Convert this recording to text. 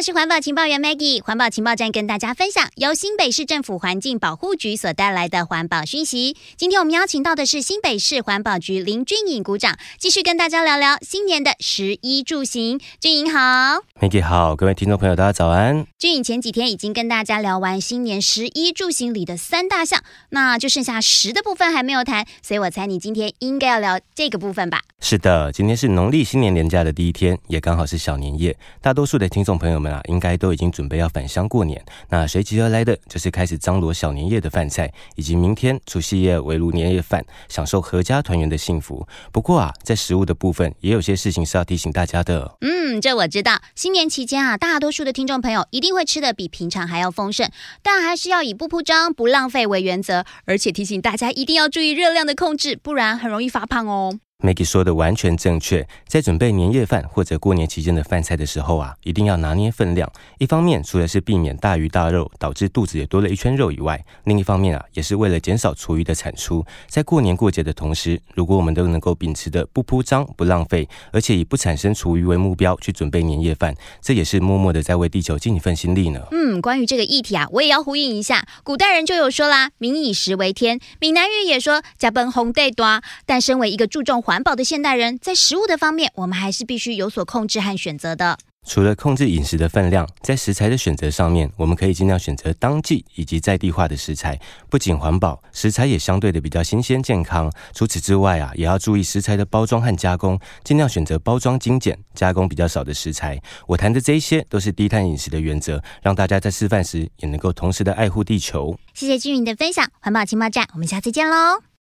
是环保情报员 Maggie， 环保情报站跟大家分享由新北市政府环境保护局所带来的环保讯息。今天我们邀请到的是新北市环保局林俊颖股长，继续跟大家聊聊新年的食衣住行。俊颖好。 Maggie 好，各位听众朋友大家早安。 俊颖前几天已经跟大家聊完新年食衣住行里的3大项，那就剩下食的部分还没有谈，所以我猜你今天应该要聊这个部分吧。 是的，今天是农历新年连假的第一天，也刚好是小年夜，大多数的听众朋友们应该都已经准备要返乡过年。那随即而来的就是开始张罗小年夜的饭菜，以及明天除夕夜围炉年夜饭，享受合家团圆的幸福。不过在食物的部分也有些事情是要提醒大家的。 这我知道。新年期间大多数的听众朋友一定会吃的比平常还要丰盛，但还是要以不铺张不浪费为原则，而且提醒大家一定要注意热量的控制，不然很容易发胖哦。 Maggie 说的完全正确，在准备年夜饭或者过年期间的饭菜的时候一定要拿捏分量。一方面除了是避免大鱼大肉导致肚子也多了一圈肉以外，另一方面也是为了减少厨余的产出。在过年过节的同时，如果我们都能够秉持的不铺张不浪费，而且以不产生厨余为目标去准备年夜饭，这也是默默的在为地球尽一份心力呢。 关于这个议题我也要呼应一下。古代人就有说啦，民以食为天，闽南语也说吃饭皇帝大。但身为一个注重环保的现代人，在食物的方面我们还是必须有所控制和选择的。 除了控制饮食的分量，在食材的选择上面，我们可以尽量选择当季以及在地化的食材，不仅环保，食材也相对的比较新鲜健康。除此之外也要注意食材的包装和加工，尽量选择包装精简、加工比较少的食材。我谈的这一些都是低碳饮食的原则，让大家在吃饭时也能够同时的爱护地球。 谢谢俊颖的分享，环保情报站，我们下次见喽。